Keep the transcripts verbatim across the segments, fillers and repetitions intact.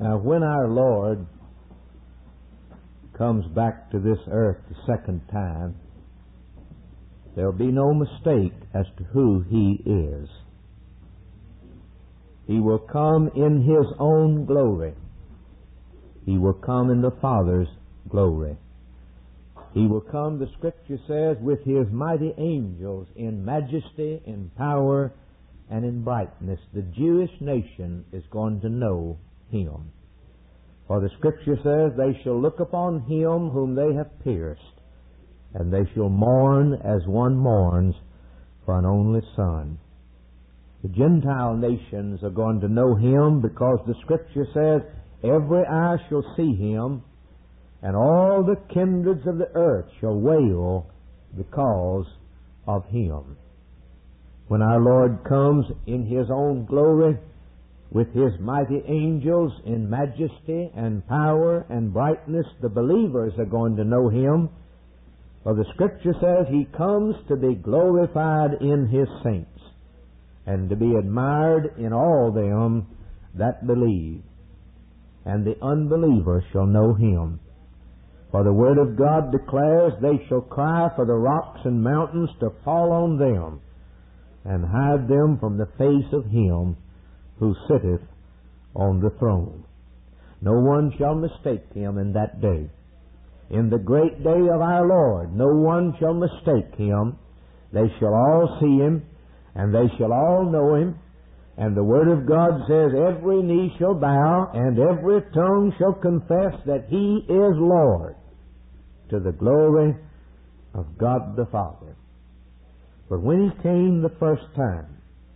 Now, when our Lord comes back to this earth the second time, there will be no mistake as to who He is. He will come in His own glory. He will come in the Father's glory. He will come, the Scripture says, with His mighty angels in majesty, in power, and in brightness. The Jewish nation is going to know Him. For the Scripture says, they shall look upon Him whom they have pierced, and they shall mourn as one mourns for an only son. The Gentile nations are going to know Him because the Scripture says, every eye shall see Him, and all the kindreds of the earth shall wail because of Him. When our Lord comes in His own glory, with His mighty angels in majesty and power and brightness, the believers are going to know Him. For the Scripture says He comes to be glorified in His saints and to be admired in all them that believe. And the unbeliever shall know Him. For the Word of God declares, they shall cry for the rocks and mountains to fall on them, and hide them from the face of Him who sitteth on the throne. No one shall mistake Him in that day. In the great day of our Lord, no one shall mistake Him. They shall all see Him, and they shall all know Him. And the Word of God says, every knee shall bow, and every tongue shall confess that He is Lord, to the glory of God the Father. But when He came the first time,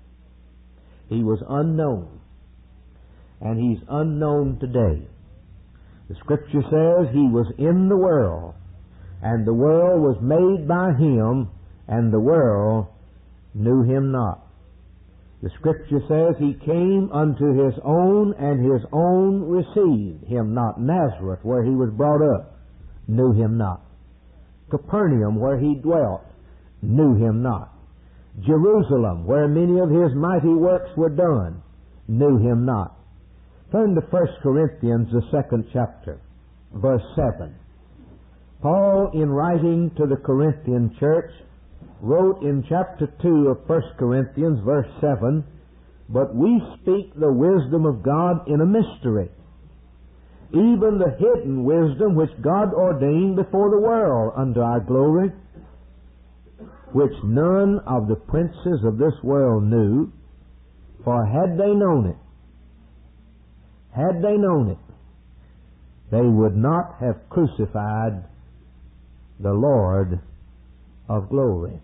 He was unknown, and He's unknown today. The Scripture says He was in the world, and the world was made by Him, and the world knew Him not. The Scripture says He came unto His own, and His own received Him not. Nazareth, where He was brought up, knew Him not. Capernaum, where He dwelt, knew Him not. Jerusalem, where many of His mighty works were done, knew Him not. Turn to First Corinthians, the second chapter, verse seven. Paul, in writing to the Corinthian church, wrote in chapter two of First Corinthians, verse seven, but we speak the wisdom of God in a mystery, even the hidden wisdom which God ordained before the world unto our glory, which none of the princes of this world knew, for had they known it, had they known it, they would not have crucified the Lord of glory.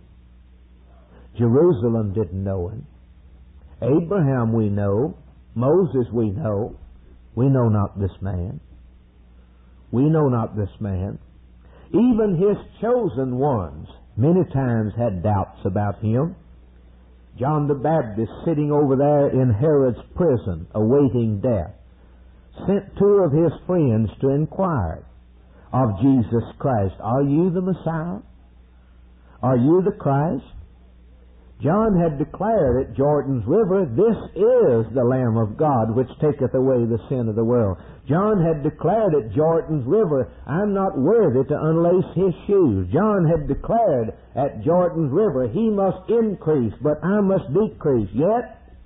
Jerusalem didn't know Him. Abraham we know. Moses we know. We know not this man. We know not this man. Even His chosen ones many times had doubts about Him. John the Baptist, sitting over there in Herod's prison, awaiting death, sent two of his friends to inquire of Jesus Christ, are you the Messiah? Are you the Christ? John had declared at Jordan's river, this is the Lamb of God which taketh away the sin of the world. John had declared at Jordan's river, I'm not worthy to unlace His shoes. John had declared at Jordan's river, He must increase, but I must decrease. Yet,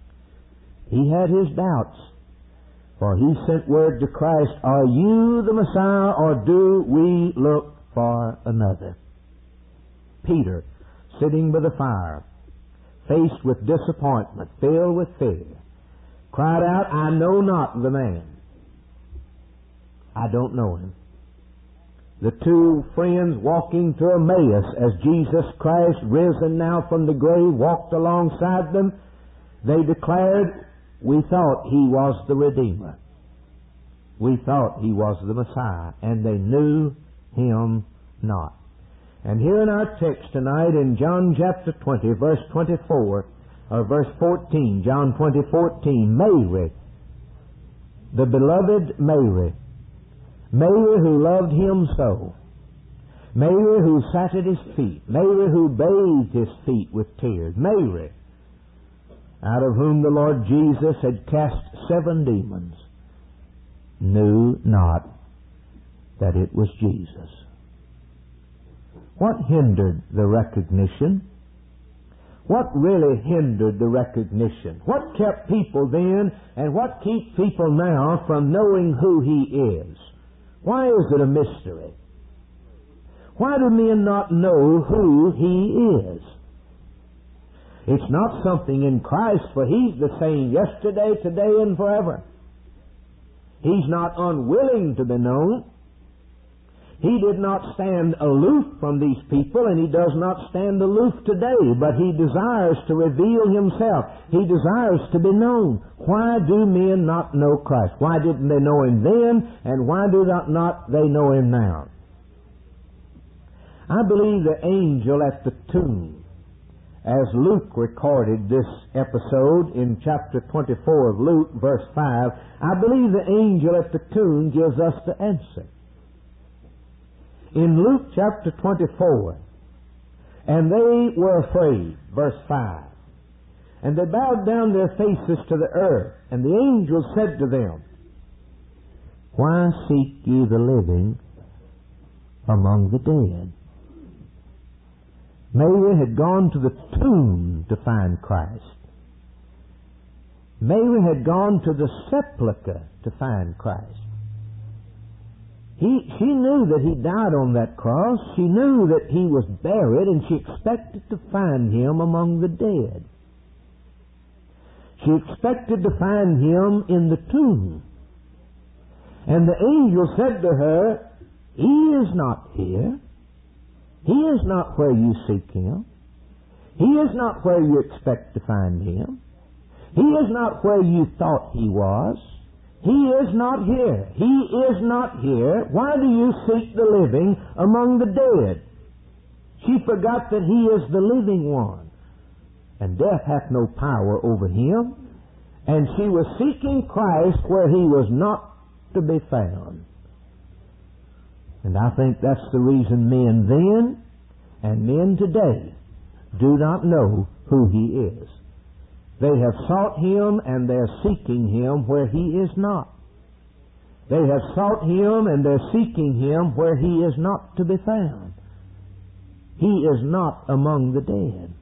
he had his doubts. For he sent word to Christ, are you the Messiah, or do we look for another? Peter, sitting by the fire, faced with disappointment, filled with fear, cried out, I know not the man. I don't know Him. The two friends walking to Emmaus as Jesus Christ, risen now from the grave, walked alongside them. They declared, we thought He was the Redeemer. We thought He was the Messiah. And they knew Him not. And here in our text tonight in John chapter twenty, verse twenty-four, or verse fourteen, John twenty, fourteen, Mary, the beloved Mary, Mary who loved Him so, Mary who sat at His feet, Mary who bathed His feet with tears, Mary, out of whom the Lord Jesus had cast seven demons, knew not that it was Jesus. What hindered the recognition? What really hindered the recognition? What kept people then and what keeps people now from knowing who He is? Why is it a mystery? Why do men not know who He is? It's not something in Christ, for He's the same yesterday, today, and forever. He's not unwilling to be known. He did not stand aloof from these people, and He does not stand aloof today, but He desires to reveal Himself. He desires to be known. Why do men not know Christ? Why didn't they know Him then, and why do not, not they know Him now? I believe the angel at the tomb, as Luke recorded this episode in chapter twenty-four of Luke, verse five, I believe the angel at the tomb gives us the answer. In Luke chapter twenty-four, and they were afraid, verse five, and they bowed down their faces to the earth, and the angel said to them, Why seek ye the living among the dead? Mary had gone to the tomb to find Christ. Mary had gone to the sepulchre to find Christ. He, she knew that He died on that cross. She knew that He was buried, and she expected to find Him among the dead. She expected to find Him in the tomb. And the angel said to her, He is not here. He is not where you seek Him. He is not where you expect to find Him. He is not where you thought He was. He is not here. He is not here. Why do you seek the living among the dead? She forgot that He is the living one, and death hath no power over Him. And she was seeking Christ where He was not to be found. And I think that's the reason men then and men today do not know who He is. They have sought Him and they're seeking Him where He is not. They have sought Him and they're seeking Him where He is not to be found. He is not among the dead.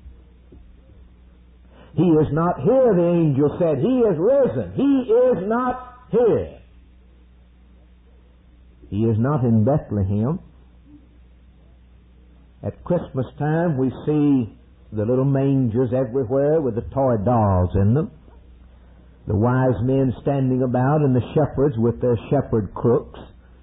He is not here, the angel said. He is risen. He is not here. He is not in Bethlehem. At Christmas time we see the little mangers everywhere with the toy dolls in them. The wise men standing about and the shepherds with their shepherd crooks.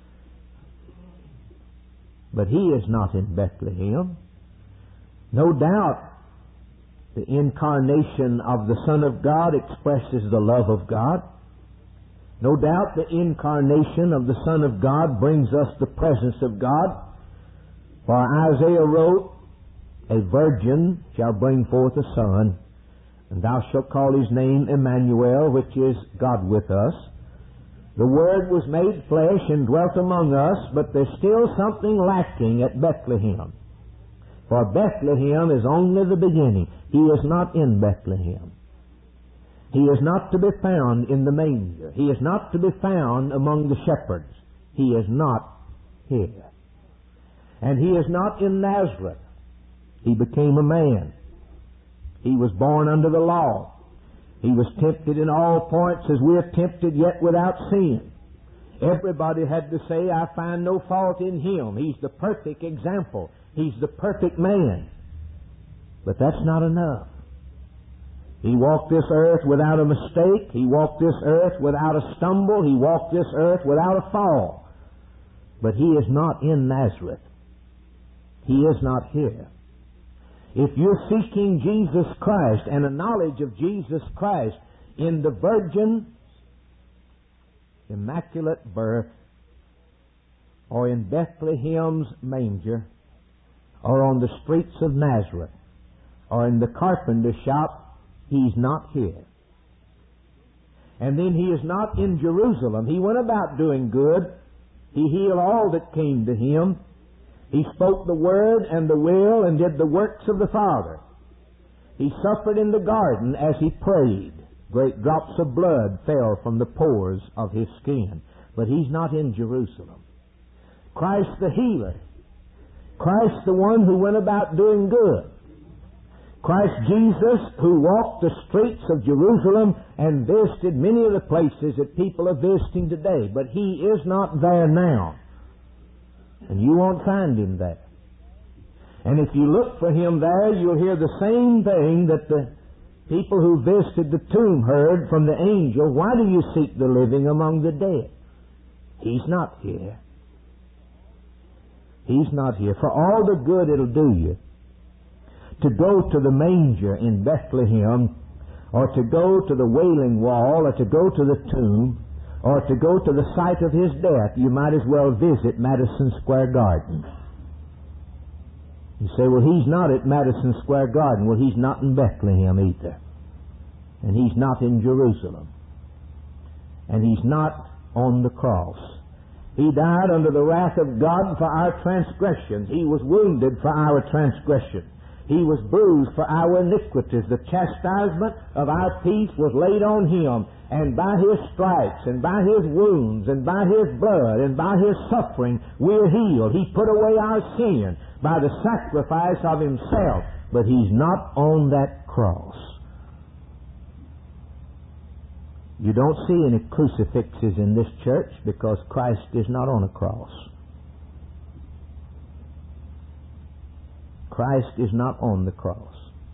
But He is not in Bethlehem. No doubt the incarnation of the Son of God expresses the love of God. No doubt the incarnation of the Son of God brings us the presence of God. For Isaiah wrote, A virgin shall bring forth a son, and thou shalt call his name Emmanuel, which is God with us. The Word was made flesh and dwelt among us, but there's still something lacking at Bethlehem. For Bethlehem is only the beginning. He is not in Bethlehem. He is not to be found in the manger. He is not to be found among the shepherds. He is not here. And He is not in Nazareth. He became a man. He was born under the law. He was tempted in all points as we are tempted, yet without sin. Everybody had to say, I find no fault in Him. He's the perfect example. He's the perfect man. But that's not enough. He walked this earth without a mistake. He walked this earth without a stumble. He walked this earth without a fall. But He is not in Nazareth. He is not here. If you're seeking Jesus Christ and a knowledge of Jesus Christ in the virgin's immaculate birth, or in Bethlehem's manger, or on the streets of Nazareth, or in the carpenter shop, He's not here. And then He is not in Jerusalem. He went about doing good. He healed all that came to Him. He spoke the word and the will and did the works of the Father. He suffered in the garden as He prayed. Great drops of blood fell from the pores of His skin. but He's not in Jerusalem. Christ the healer. Christ the one who went about doing good. Christ Jesus who walked the streets of Jerusalem and visited many of the places that people are visiting today. But He is not there now. And you won't find Him there. And if you look for Him there, you'll hear the same thing that the people who visited the tomb heard from the angel. Why do you seek the living among the dead? He's not here. He's not here. For all the good it'll do you to go to the manger in Bethlehem, or to go to the Wailing Wall, or to go to the tomb, or to go to the site of His death, you might as well visit Madison Square Garden. You say, well, He's not at Madison Square Garden. Well, He's not in Bethlehem either. And He's not in Jerusalem. And He's not on the cross. He died under the wrath of God for our transgressions. He was wounded for our transgressions. He was bruised for our iniquities. The chastisement of our peace was laid on Him. And by His stripes, and by His wounds, and by His blood, and by His suffering, we're healed. He put away our sin by the sacrifice of Himself. But He's not on that cross. You don't see any crucifixes in this church because Christ is not on a cross. Christ is not on the cross.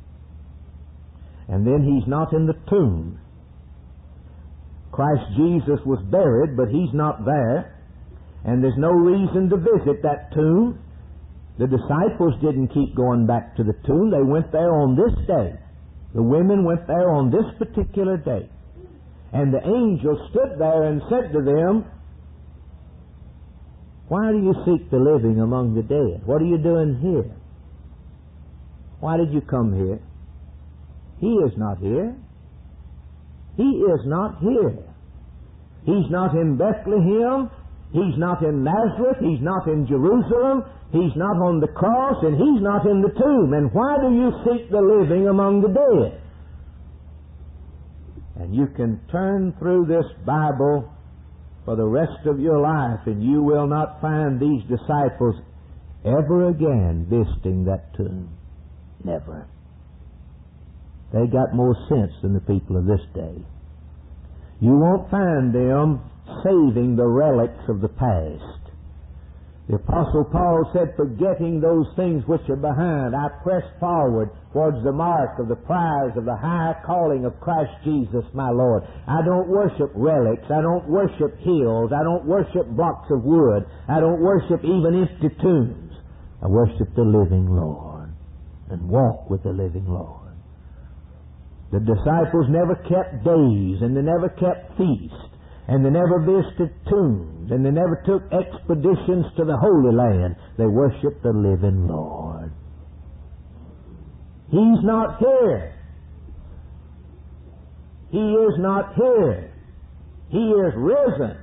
And then He's not in the tomb. Christ Jesus was buried, but He's not there. And there's no reason to visit that tomb. The disciples didn't keep going back to the tomb. They went there on this day. The women went there on this particular day. And the angel stood there and said to them, why do you seek the living among the dead? What are you doing here? Why did you come here? He is not here. He is not here. He's not in Bethlehem. He's not in Nazareth. He's not in Jerusalem. He's not on the cross, and He's not in the tomb. And why do you seek the living among the dead? And you can turn through this Bible for the rest of your life, and you will not find these disciples ever again visiting that tomb. Never. They got more sense than the people of this day. You won't find them saving the relics of the past. The Apostle Paul said, forgetting those things which are behind, I press forward towards the mark of the prize of the high calling of Christ Jesus my Lord. I don't worship relics. I don't worship hills. I don't worship blocks of wood. I don't worship even empty tombs. I worship the living Lord and walk with the living Lord. The disciples never kept days, and they never kept feasts, and they never visited tombs, and they never took expeditions to the Holy Land. They worshiped the living Lord. He's not here. He is not here. He is risen.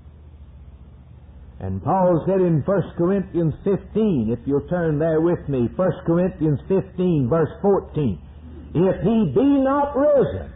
And Paul said in First Corinthians fifteen, if you'll turn there with me, First Corinthians fifteen, verse fourteen, if He be not risen,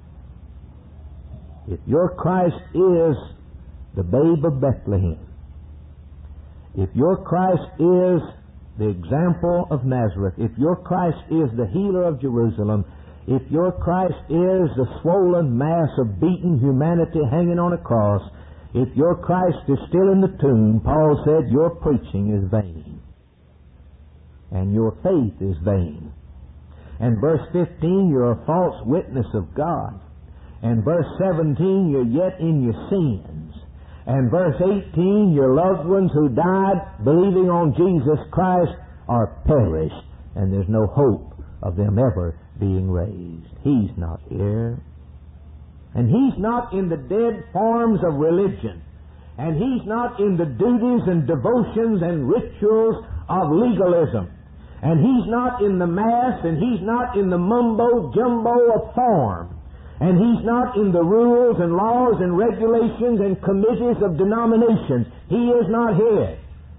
if your Christ is the babe of Bethlehem, if your Christ is the example of Nazareth, if your Christ is the healer of Jerusalem, if your Christ is the swollen mass of beaten humanity hanging on a cross, if your Christ is still in the tomb, Paul said, your preaching is vain. And your faith is vain. And verse fifteen, you're a false witness of God. And verse seventeen, you're yet in your sins. And verse eighteen, your loved ones who died believing on Jesus Christ are perished. And there's no hope of them ever being raised. He's not here. And He's not in the dead forms of religion. And He's not in the duties and devotions and rituals of legalism. And He's not in the Mass, and He's not in the mumbo-jumbo of form. And He's not in the rules and laws and regulations and committees of denominations. He is not here.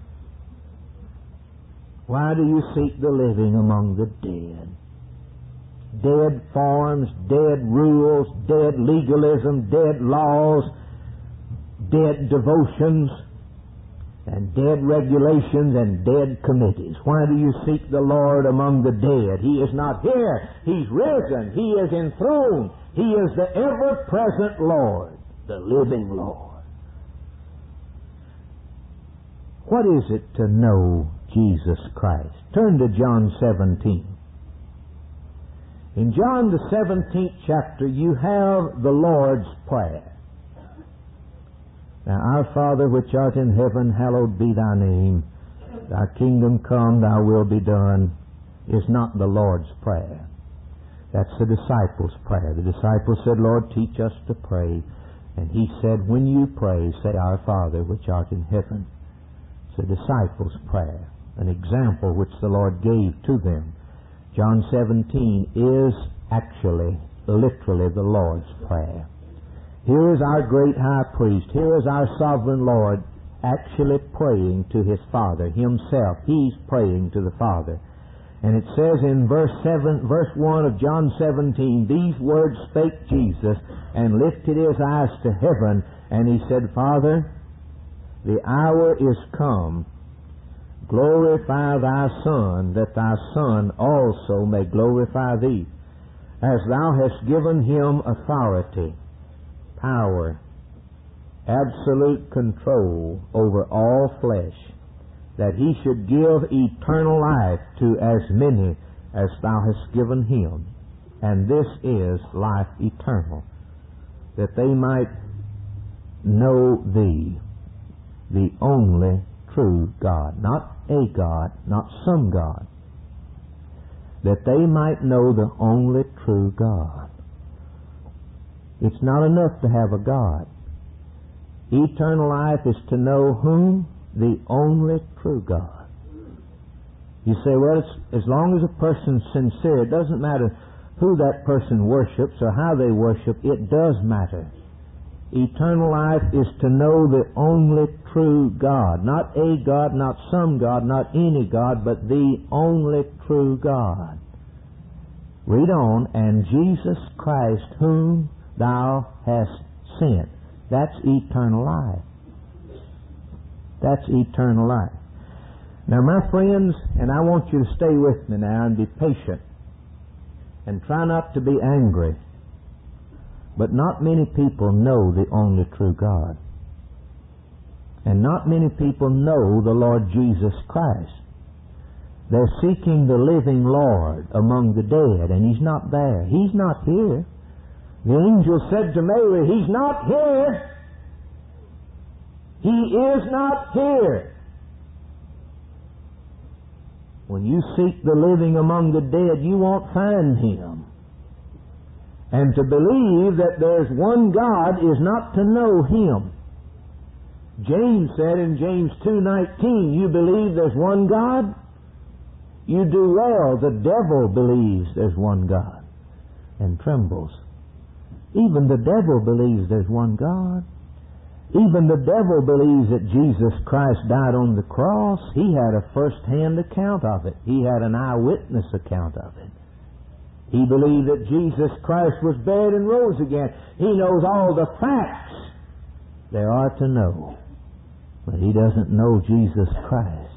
Why do you seek the living among the dead? Dead forms, dead rules, dead legalism, dead laws, dead devotions and dead regulations and dead committees. Why do you seek the Lord among the dead? He is not here. He's risen. He is enthroned. He is the ever-present Lord, the living Lord. What is it to know Jesus Christ? Turn to John seventeen. In John the seventeenth chapter, you have the Lord's Prayer. Now, Our Father which art in heaven, hallowed be thy name. Thy kingdom come, thy will be done, is not the Lord's Prayer. That's the disciples' prayer. The disciples said, Lord, teach us to pray. And He said, when you pray, say, Our Father which art in heaven. It's the disciples' prayer, an example which the Lord gave to them. John seventeen is actually, literally, the Lord's Prayer. Here is our great high priest. Here is our sovereign Lord actually praying to His Father. Himself, He's praying to the Father. And it says in verse seven, verse one of John seventeen, these words spake Jesus, and lifted His eyes to heaven, and He said, Father, the hour is come. Glorify Thy Son, that Thy Son also may glorify Thee, as Thou hast given Him authority, power, absolute control over all flesh, that He should give eternal life to as many as Thou hast given Him. And this is life eternal, that they might know Thee, the only true God. Not a God, not some God. That they might know the only true God. It's not enough to have a God. Eternal life is to know whom? The only true God. You say, well, it's, as long as a person's sincere, it doesn't matter who that person worships or how they worship, it does matter. Eternal life is to know the only true God. Not a God, not some God, not any God, but the only true God. Read on, and Jesus Christ, whom Thou hast sent. That's eternal life. That's eternal life. Now, my friends, and I want you to stay with me now and be patient and try not to be angry. But not many people know the only true God. And not many people know the Lord Jesus Christ. They're seeking the living Lord among the dead, and He's not there. He's not here. The angel said to Mary, He's not here. He is not here. When you seek the living among the dead, you won't find Him. And to believe that there's one God is not to know Him. James said in James two nineteen, you believe there's one God? You do well. The devil believes there's one God and trembles. Even the devil believes there's one God. Even the devil believes that Jesus Christ died on the cross. He had a first-hand account of it. He had an eyewitness account of it. He believed that Jesus Christ was buried and rose again. He knows all the facts there are to know. But he doesn't know Jesus Christ.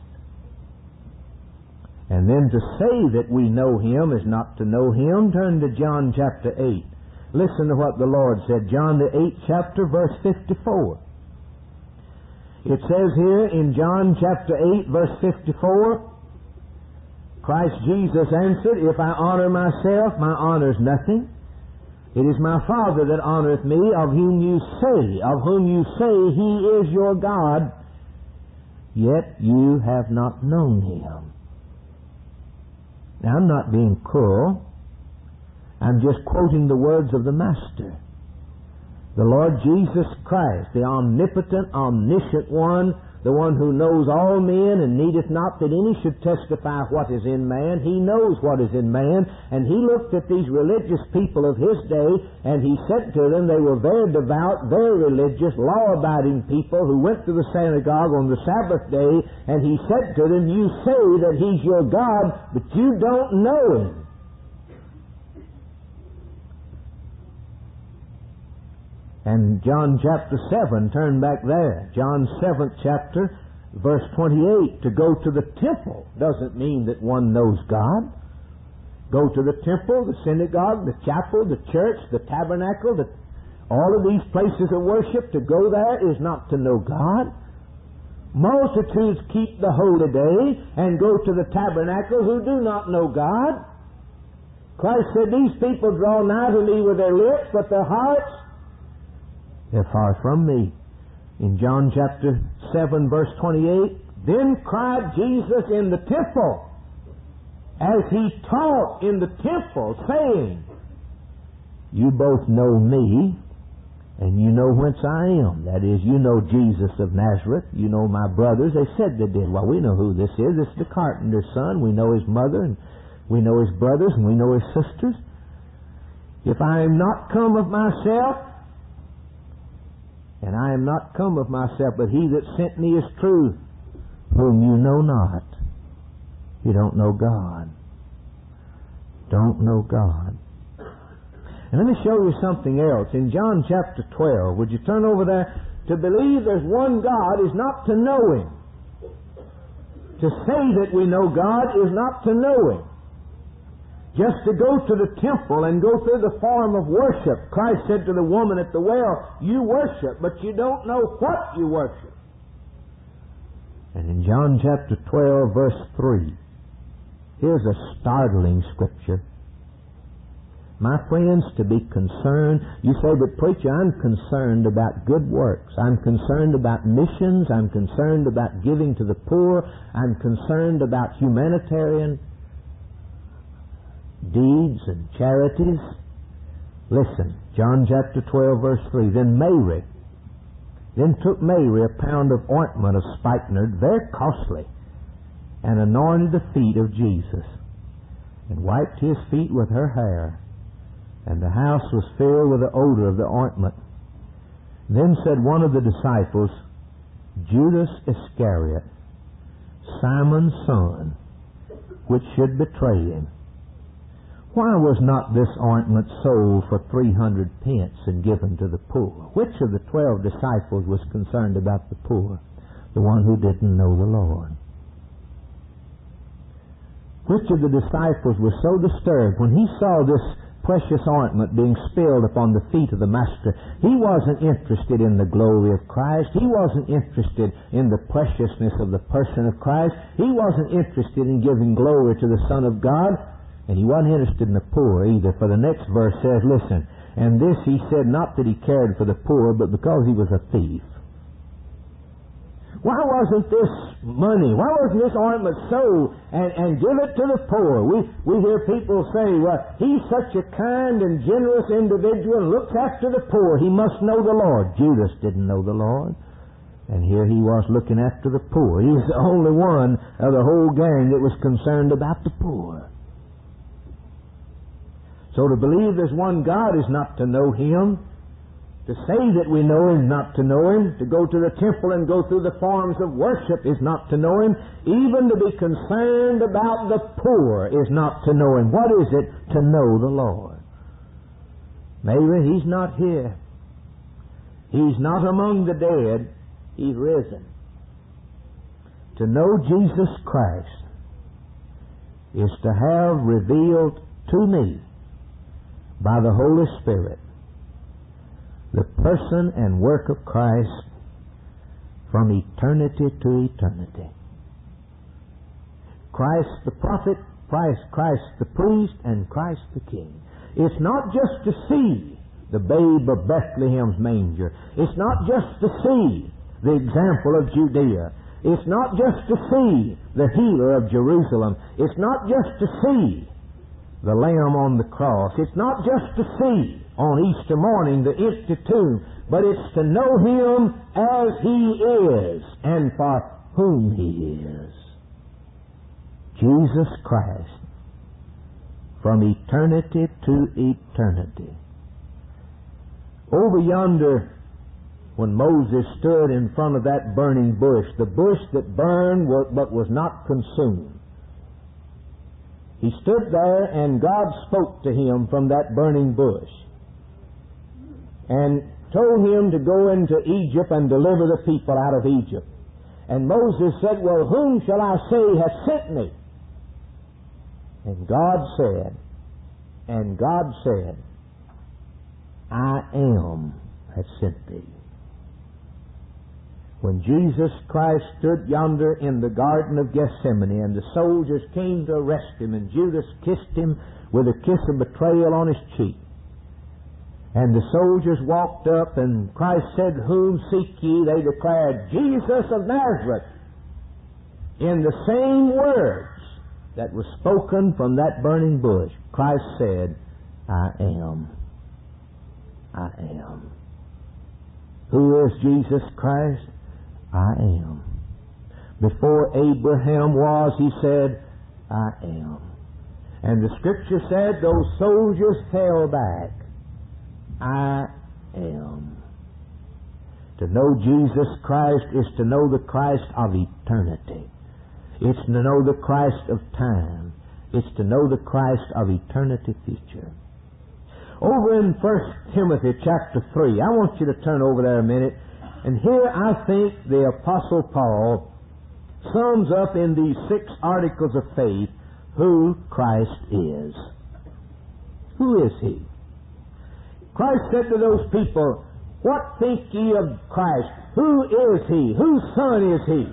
And then to say that we know Him is not to know Him. Turn to John chapter eight. Listen to what the Lord said. John the eighth chapter, verse fifty-four. It says here in John chapter eight, verse fifty-four, Christ Jesus answered, If I honor myself, my honor is nothing. It is my Father that honoreth me, of whom you say, of whom you say He is your God, yet you have not known Him. Now, I'm not being cruel. I'm just quoting the words of the Master. The Lord Jesus Christ, the omnipotent, omniscient one, the one who knows all men and needeth not that any should testify what is in man. He knows what is in man. And He looked at these religious people of His day, and He said to them, they were very devout, very religious, law-abiding people who went to the synagogue on the Sabbath day, and He said to them, you say that He's your God, but you don't know Him. And John chapter seven, turn back there. John seventh chapter, verse twenty-eight. To go to the temple doesn't mean that one knows God. Go to the temple, the synagogue, the chapel, the church, the tabernacle, the, all of these places of worship. To go there is not to know God. Multitudes keep the holy day and go to the tabernacle who do not know God. Christ said, these people draw nigh to me with their lips, but their hearts, they're far from me. In John chapter seven, verse twenty-eight, then cried Jesus in the temple, as he taught in the temple, saying, you both know me, and you know whence I am. That is, you know Jesus of Nazareth. You know my brothers. They said they did. Well, we know who this is. It's the carpenter's son. We know his mother, and we know his brothers, and we know his sisters. If I am not come of myself, and I am not come of myself, but he that sent me is true, whom you know not. You don't know God. Don't know God. And let me show you something else. In John chapter twelve, would you turn over there? To believe there's one God is not to know Him. To say that we know God is not to know Him. Just to go to the temple and go through the form of worship. Christ said to the woman at the well, you worship, but you don't know what you worship. And in John chapter twelve, verse three, here's a startling scripture. My friends, to be concerned, you say, but preacher, I'm concerned about good works. I'm concerned about missions. I'm concerned about giving to the poor. I'm concerned about humanitarian deeds and charities. Listen, John chapter twelve, verse three. Then Mary, then took Mary a pound of ointment of spikenard, very costly, and anointed the feet of Jesus, and wiped his feet with her hair. And the house was filled with the odor of the ointment. Then said one of the disciples, Judas Iscariot, Simon's son, which should betray him, why was not this ointment sold for three hundred pence and given to the poor? Which of the twelve disciples was concerned about the poor? The one who didn't know the Lord. Which of the disciples was so disturbed when he saw this precious ointment being spilled upon the feet of the Master? He wasn't interested in the glory of Christ. He wasn't interested in the preciousness of the person of Christ. He wasn't interested in giving glory to the Son of God. And he wasn't interested in the poor either. For the next verse says, listen, and this he said not that he cared for the poor, but because he was a thief. Why wasn't this money, why wasn't this ointment sold and, and give it to the poor? We we hear people say, well, he's such a kind and generous individual and looks after the poor. He must know the Lord. Judas didn't know the Lord. And here he was looking after the poor. He was the only one of the whole gang that was concerned about the poor. So to believe there's one God is not to know Him. To say that we know Him, not to know Him. To go to the temple and go through the forms of worship is not to know Him. Even to be concerned about the poor is not to know Him. What is it to know the Lord? Maybe He's not here. He's not among the dead. He's risen. To know Jesus Christ is to have revealed to me by the Holy Spirit the person and work of Christ from eternity to eternity. Christ the prophet, Christ, Christ the priest, and Christ the king. It's not just to see the babe of Bethlehem's manger. It's not just to see the example of Judea. It's not just to see the healer of Jerusalem. It's not just to see the Lamb on the cross. It's not just to see on Easter morning the empty tomb, but it's to know Him as He is and for whom He is. Jesus Christ, from eternity to eternity. Over yonder, when Moses stood in front of that burning bush, the bush that burned but was not consumed, he stood there and God spoke to him from that burning bush. And told him to go into Egypt and deliver the people out of Egypt. And Moses said, well, whom shall I say hath sent me? And God said, and God said, I am hath sent thee. When Jesus Christ stood yonder in the Garden of Gethsemane and the soldiers came to arrest him and Judas kissed him with a kiss of betrayal on his cheek, and the soldiers walked up and Christ said, whom seek ye? They declared, Jesus of Nazareth. In the same words that were spoken from that burning bush, Christ said, I am. I am. Who is Jesus Christ? I am. Before Abraham was, he said, I am. And the Scripture said those soldiers fell back. I am. To know Jesus Christ is to know the Christ of eternity. It's to know the Christ of time. It's to know the Christ of eternity future. Over in First Timothy chapter three, I want you to turn over there a minute. And here I think the Apostle Paul sums up in these six articles of faith who Christ is. Who is He? Christ said to those people, what think ye of Christ? Who is He? Whose Son is He?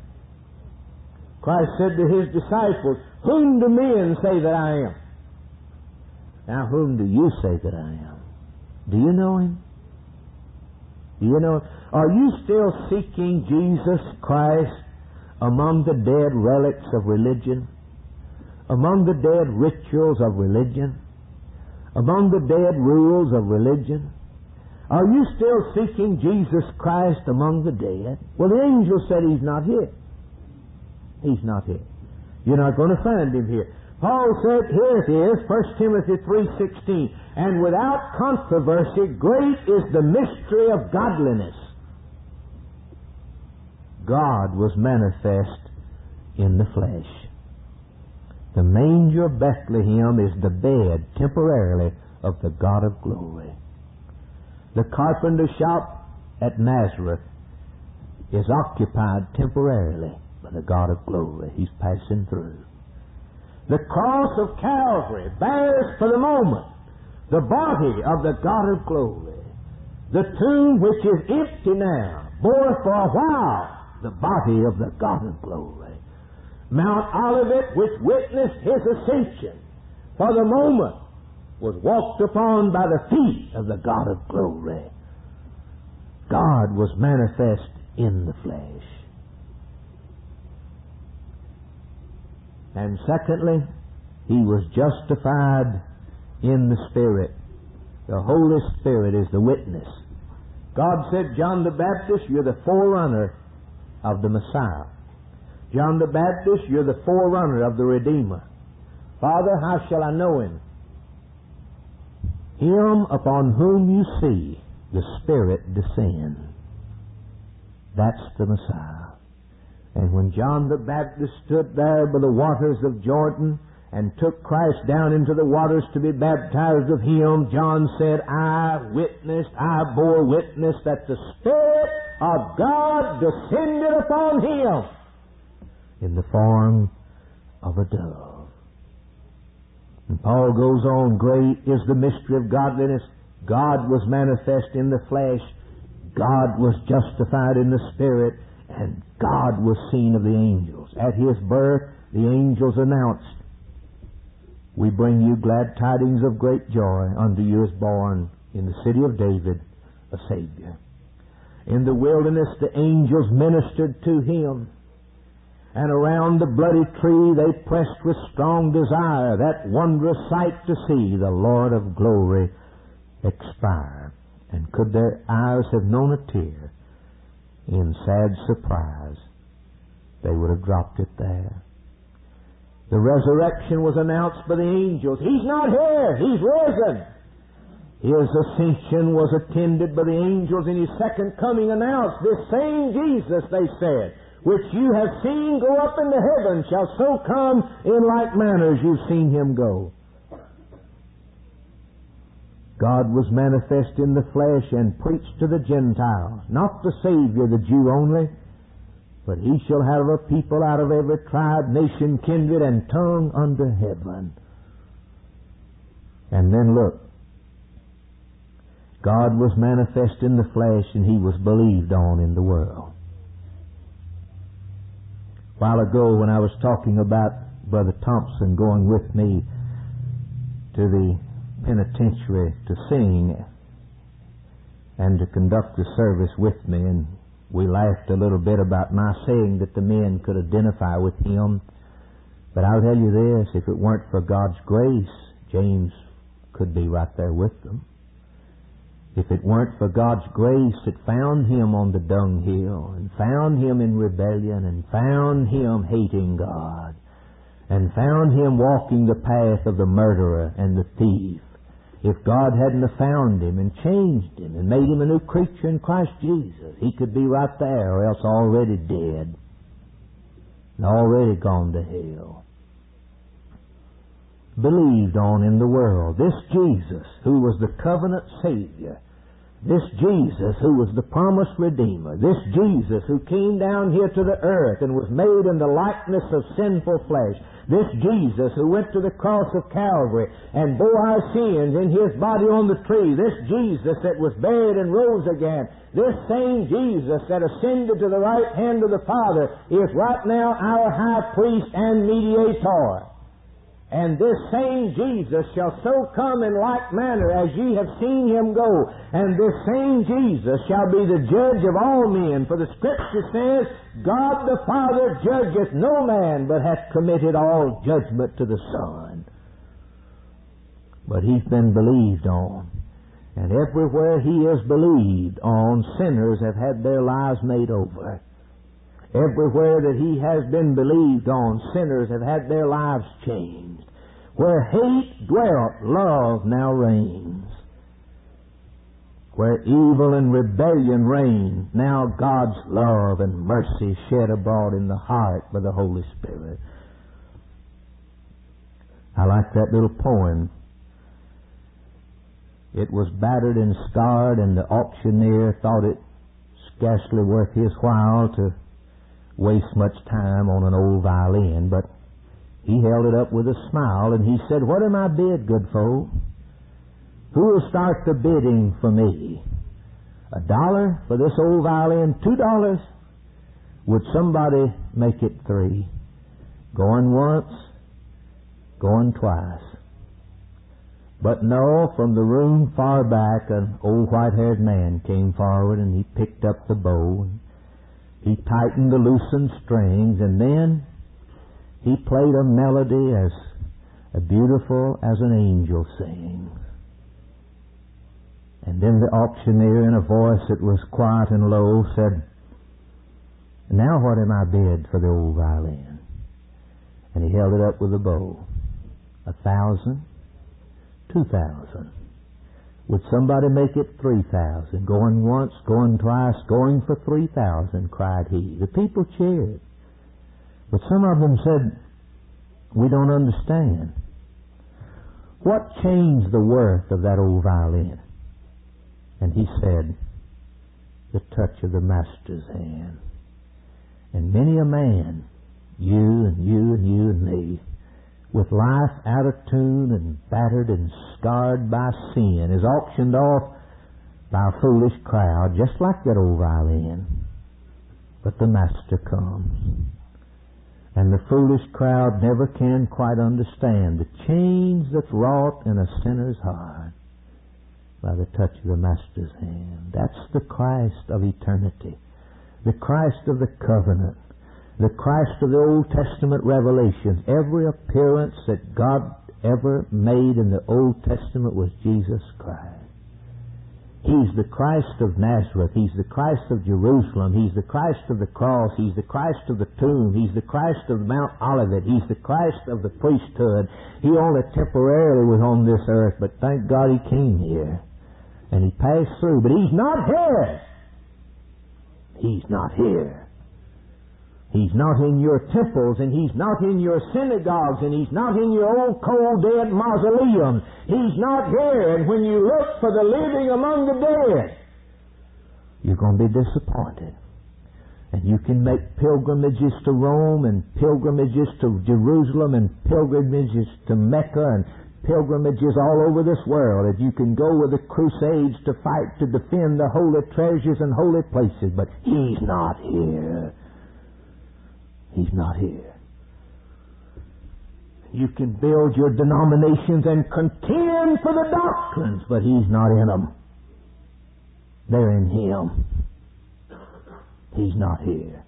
Christ said to His disciples, whom do men say that I am? Now whom do you say that I am? Do you know Him? Do you know Him? Are you still seeking Jesus Christ among the dead relics of religion? Among the dead rituals of religion? Among the dead rules of religion? Are you still seeking Jesus Christ among the dead? Well, the angel said He's not here. He's not here. You're not going to find Him here. Paul said, here it is, First Timothy three sixteen, and without controversy, great is the mystery of godliness. God was manifest in the flesh. The manger of Bethlehem is the bed, temporarily, of the God of glory. The carpenter's shop at Nazareth is occupied temporarily by the God of glory. He's passing through. The cross of Calvary bears for the moment the body of the God of glory. The tomb, which is empty now, bore for a while the body of the God of glory. Mount Olivet, which witnessed His ascension, for the moment was walked upon by the feet of the God of glory. God was manifest in the flesh. And secondly, He was justified in the Spirit. The Holy Spirit is the witness. God said, John the Baptist, you're the forerunner of the Messiah. John the Baptist, you're the forerunner of the Redeemer. Father, how shall I know Him? Him upon whom you see the Spirit descend. That's the Messiah. And when John the Baptist stood there by the waters of Jordan and took Christ down into the waters to be baptized of Him, John said, I witnessed, I bore witness that the Spirit of God descended upon Him in the form of a dove. And Paul goes on, great is the mystery of godliness. God was manifest in the flesh. God was justified in the Spirit. And God was seen of the angels. At His birth, the angels announced, we bring you glad tidings of great joy. Unto you is born in the city of David a Savior. In the wilderness, the angels ministered to Him. And around the bloody tree they pressed with strong desire that wondrous sight to see the Lord of glory expire. And could their eyes have known a tear, in sad surprise, they would have dropped it there. The resurrection was announced by the angels. He's not here. He's risen. His ascension was attended by the angels, and His second coming announced. This same Jesus, they said, which you have seen go up into heaven, shall so come in like manner as you've seen Him go. God was manifest in the flesh and preached to the Gentiles, not the Savior, the Jew only, but He shall have a people out of every tribe, nation, kindred, and tongue under heaven. And then look, God was manifest in the flesh and He was believed on in the world. A while ago when I was talking about Brother Thompson going with me to the penitentiary to sing and to conduct the service with me, and we laughed a little bit about my saying that the men could identify with him. But I'll tell you this, if it weren't for God's grace, James could be right there with them. If it weren't for God's grace that found him on the dunghill, and found him in rebellion, and found him hating God, and found him walking the path of the murderer and the thief, if God hadn't have found him and changed him and made him a new creature in Christ Jesus, he could be right there, or else already dead and already gone to hell. Believed on in the world. This Jesus, who was the covenant Savior, this Jesus who was the promised Redeemer, this Jesus who came down here to the earth and was made in the likeness of sinful flesh, this Jesus who went to the cross of Calvary and bore our sins in His body on the tree, this Jesus that was buried and rose again, this same Jesus that ascended to the right hand of the Father is right now our high priest and mediator. And this same Jesus shall so come in like manner as ye have seen Him go. And this same Jesus shall be the judge of all men. For the Scripture says, God the Father judgeth no man, but hath committed all judgment to the Son. But He's been believed on. And everywhere He is believed on, sinners have had their lives made over. Everywhere that He has been believed on, sinners have had their lives changed. Where hate dwelt, love now reigns. Where evil and rebellion reign, now God's love and mercy shed abroad in the heart by the Holy Spirit. I like that little poem. It was battered and scarred, and the auctioneer thought it scarcely worth his while to waste much time on an old violin, but he held it up with a smile and he said, "What am I bid, good folk? Who will start the bidding for me? A dollar for this old violin? Two dollars? Would somebody make it three? Going once, going twice." But no, from the room far back, an old white-haired man came forward and he picked up the bow. He tightened the loosened strings, and then he played a melody as beautiful as an angel sings. And then the auctioneer, in a voice that was quiet and low, said, "Now what am I bid for the old violin?" And he held it up with a bow. A thousand, two thousand. Would somebody make it three thousand? Going once, going twice, going for three thousand, cried he. The people cheered. But some of them said, "We don't understand. What changed the worth of that old violin?" And he said, "The touch of the Master's hand." And many a man, you and you and you and me, with life out of tune and battered and scarred by sin, is auctioned off by a foolish crowd, just like that old violin. But the Master comes. And the foolish crowd never can quite understand the change that's wrought in a sinner's heart by the touch of the Master's hand. That's the Christ of eternity, the Christ of the covenant, the Christ of the Old Testament revelations. Every appearance that God ever made in the Old Testament was Jesus Christ. He's the Christ of Nazareth. He's the Christ of Jerusalem. He's the Christ of the cross. He's the Christ of the tomb. He's the Christ of Mount Olivet. He's the Christ of the priesthood. He only temporarily was on this earth, but thank God He came here. And He passed through. But He's not here. He's not here. He's not in your temples, and He's not in your synagogues, and He's not in your old cold dead mausoleum. He's not here. And when you look for the living among the dead, you're going to be disappointed. And you can make pilgrimages to Rome, and pilgrimages to Jerusalem, and pilgrimages to Mecca, and pilgrimages all over this world. And you can go with the crusades to fight to defend the holy treasures and holy places. But He's not here. He's not here. You can build your denominations and contend for the doctrines, but He's not in them. They're in Him. He's not here.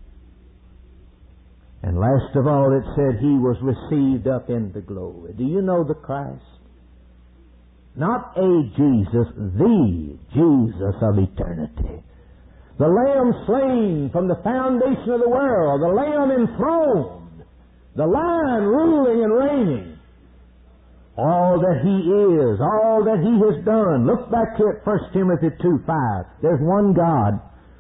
And last of all, it said He was received up into glory. Do you know the Christ? Not a Jesus, the Jesus of eternity. The Lamb slain from the foundation of the world. The Lamb enthroned. The Lion ruling and reigning. All that He is, all that He has done. Look back here at First Timothy two five. There's one God.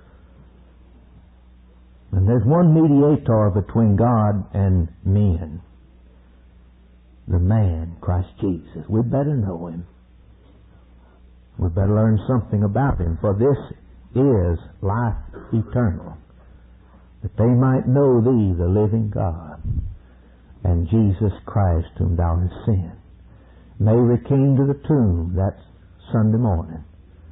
And there's one mediator between God and men. The man, Christ Jesus. We better know Him. We better learn something about Him. For this is life eternal, that they might know Thee, the living God, and Jesus Christ, whom Thou hast sent. Mary came to the tomb that Sunday morning,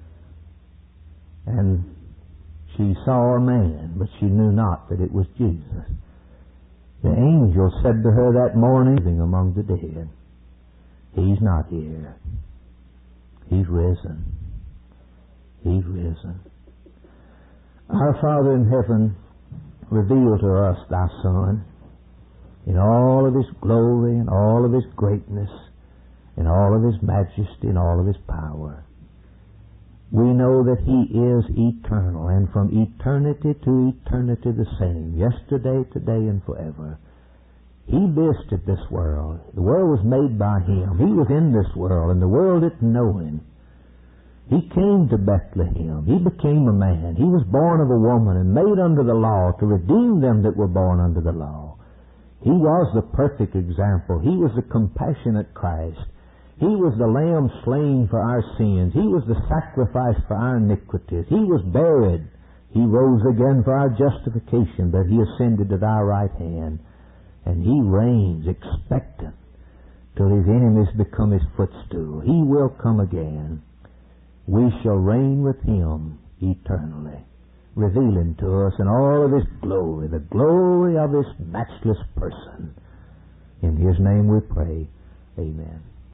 and she saw a man, but she knew not that it was Jesus. The angel said to her that morning, living among the dead, He's not here. He's risen. He's risen. Our Father in heaven, reveal to us Thy Son in all of His glory, and all of His greatness, in all of His majesty, and all of His power. We know that He is eternal, and from eternity to eternity the same, yesterday, today, and forever. He visited this world. The world was made by Him. He was in this world, and the world didn't know Him. He came to Bethlehem. He became a man. He was born of a woman and made under the law to redeem them that were born under the law. He was the perfect example. He was the compassionate Christ. He was the Lamb slain for our sins. He was the sacrifice for our iniquities. He was buried. He rose again for our justification, but He ascended to Thy right hand. And He reigns expectant till His enemies become His footstool. He will come again. We shall reign with Him eternally. Reveal Him to us in all of His glory, the glory of His matchless person. In His name we pray. Amen.